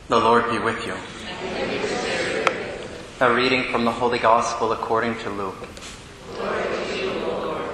The Lord be with you. A reading from the Holy Gospel according to Luke. Glory to you, O Lord.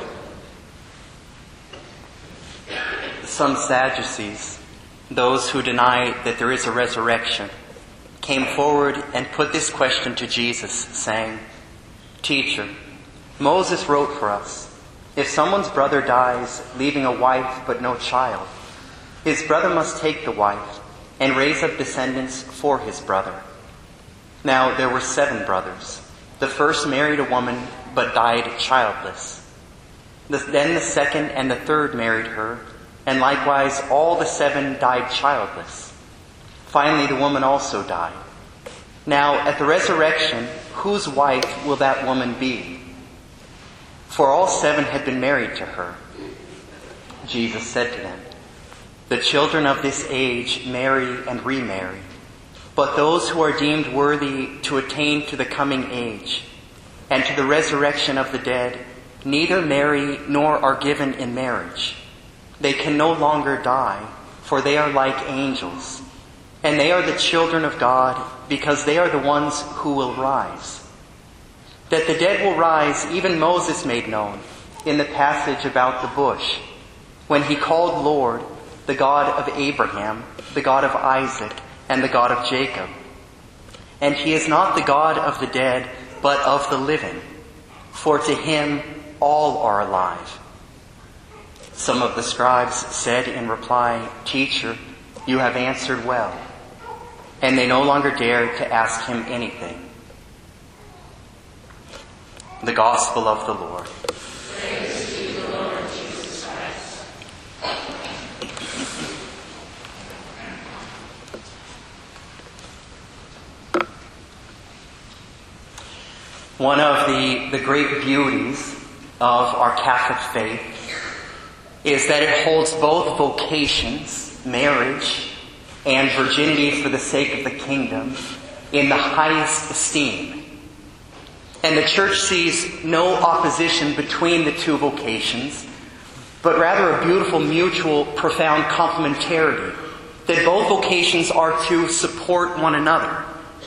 Some Sadducees, those who deny that there is a resurrection, came forward and put this question to Jesus, saying, "Teacher, Moses wrote for us, if someone's brother dies, leaving a wife but no child, his brother must take the wife and raise up descendants for his brother. Now there were 7 brothers. The first married a woman but died childless. Then the second and the third married her, and likewise all the 7 died childless. Finally the woman also died. Now at the resurrection, whose wife will that woman be? For all 7 had been married to her." Jesus said to them, "The children of this age marry and remarry, but those who are deemed worthy to attain to the coming age and to the resurrection of the dead neither marry nor are given in marriage. They can no longer die, for they are like angels, and they are the children of God because they are the ones who will rise. That the dead will rise, even Moses made known in the passage about the bush, when he called Lord the God of Abraham, the God of Isaac, and the God of Jacob. And he is not the God of the dead, but of the living, for to him all are alive." Some of the scribes said in reply, "Teacher, you have answered well." And they no longer dared to ask him anything. The Gospel of the Lord. Praise to you, Lord Jesus Christ. One of the great beauties of our Catholic faith is that it holds both vocations, marriage and virginity for the sake of the kingdom, in the highest esteem. And the Church sees no opposition between the two vocations, but rather a beautiful, mutual, profound complementarity, that both vocations are to support one another.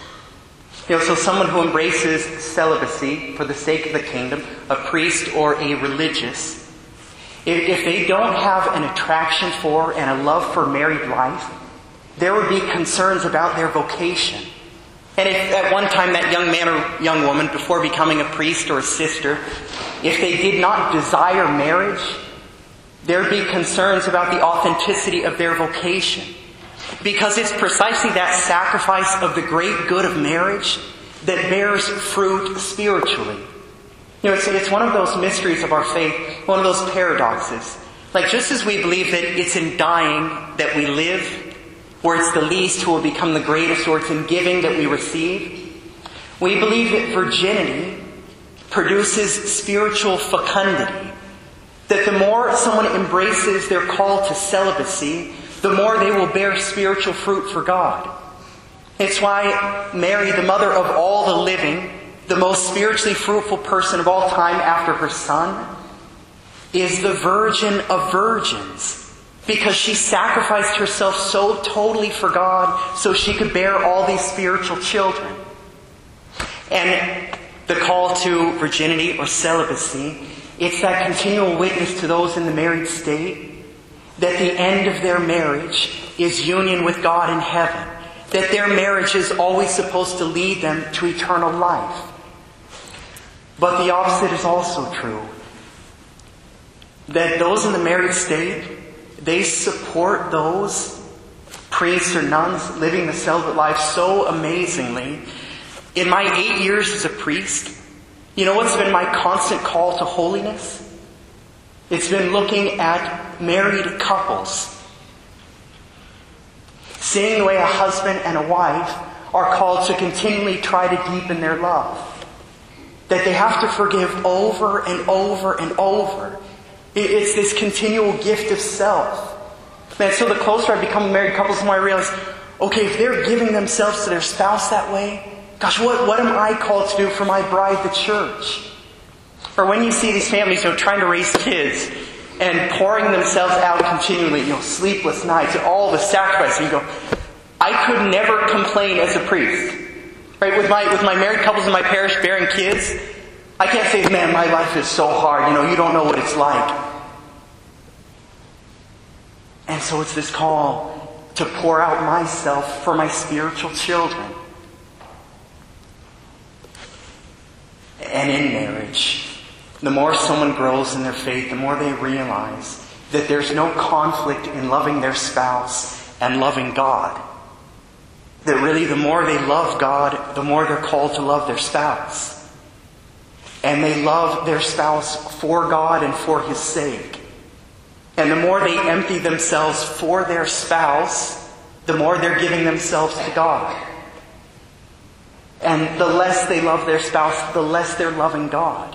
So someone who embraces celibacy for the sake of the kingdom, a priest or a religious, if they don't have an attraction for and a love for married life, there would be concerns about their vocation. And if at one time that young man or young woman, before becoming a priest or a sister, if they did not desire marriage, there would be concerns about the authenticity of their vocation. Because it's precisely that sacrifice of the great good of marriage that bears fruit spiritually. It's one of those mysteries of our faith, one of those paradoxes. Like just as we believe that it's in dying that we live, where it's the least who will become the greatest, or it's in giving that we receive, we believe that virginity produces spiritual fecundity. That the more someone embraces their call to celibacy, the more they will bear spiritual fruit for God. It's why Mary, the mother of all the living, the most spiritually fruitful person of all time after her son, is the Virgin of Virgins. Because she sacrificed herself so totally for God so she could bear all these spiritual children. And the call to virginity or celibacy, it's that continual witness to those in the married state that the end of their marriage is union with God in heaven. That their marriage is always supposed to lead them to eternal life. But the opposite is also true. That those in the married state, they support those priests or nuns living the celibate life so amazingly. In my 8 years as a priest, you know what's been my constant call to holiness? It's been looking at married couples. Seeing the way a husband and a wife are called to continually try to deepen their love. That they have to forgive over and over and over. It's this continual gift of self. Man, so the closer I become a married couple, the more I realize, okay, if they're giving themselves to their spouse that way, gosh, what am I called to do for my bride, the church? Or when you see these families, trying to raise kids and pouring themselves out continually, sleepless nights, all the sacrifice, and you go, I I could never complain as a priest. Right? With my married couples in my parish bearing kids, I can't say, man, my life is so hard. You don't know what it's like. And so it's this call to pour out myself for my spiritual children. And in marriage, the more someone grows in their faith, the more they realize that there's no conflict in loving their spouse and loving God. That really the more they love God, the more they're called to love their spouse. And they love their spouse for God and for His sake. And the more they empty themselves for their spouse, the more they're giving themselves to God. And the less they love their spouse, the less they're loving God.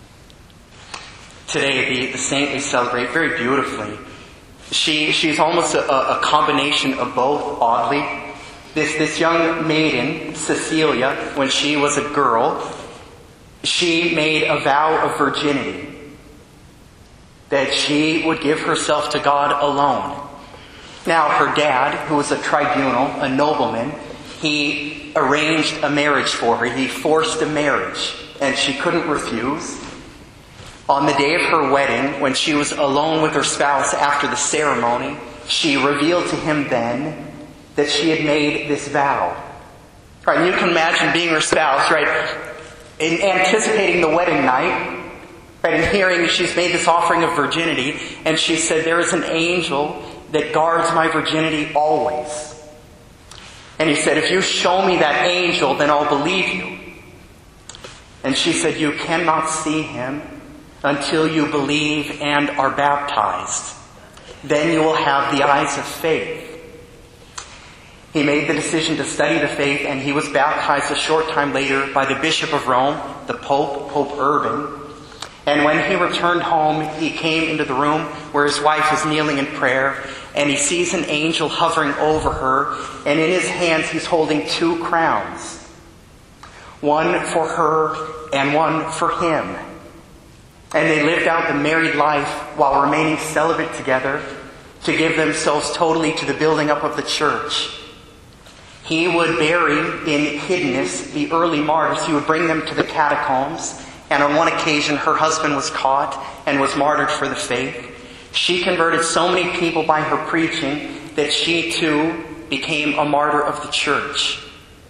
Today, the saint they celebrate very beautifully. She's almost a combination of both, oddly. This young maiden, Cecilia, when she was a girl, she made a vow of virginity. That she would give herself to God alone. Now, her dad, who was a tribunal, a nobleman, he arranged a marriage for her. He forced a marriage, and she couldn't refuse. On the day of her wedding, when she was alone with her spouse after the ceremony, she revealed to him then that she had made this vow. Right, and you can imagine being her spouse, right, in anticipating the wedding night, right, and hearing she's made this offering of virginity, and she said, there is an angel that guards my virginity always. And he said, if you show me that angel, then I'll believe you. And she said, you cannot see him until you believe and are baptized. Then you will have the eyes of faith. He made the decision to study the faith, and he was baptized a short time later by the Bishop of Rome, the Pope, Pope Urban. And when he returned home, he came into the room where his wife is kneeling in prayer, and he sees an angel hovering over her, and in his hands he's holding 2 crowns. One for her and one for him. And they lived out the married life while remaining celibate together to give themselves totally to the building up of the church. He would bury in hiddenness the early martyrs. He would bring them to the catacombs. And on one occasion, her husband was caught and was martyred for the faith. She converted so many people by her preaching that she too became a martyr of the church.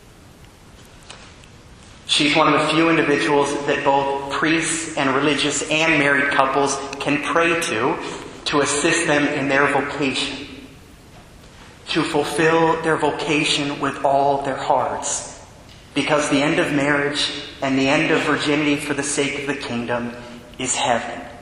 She's one of the few individuals that both priests and religious and married couples can pray to assist them in their vocation. To fulfill their vocation with all their hearts. Because the end of marriage and the end of virginity for the sake of the kingdom is heaven.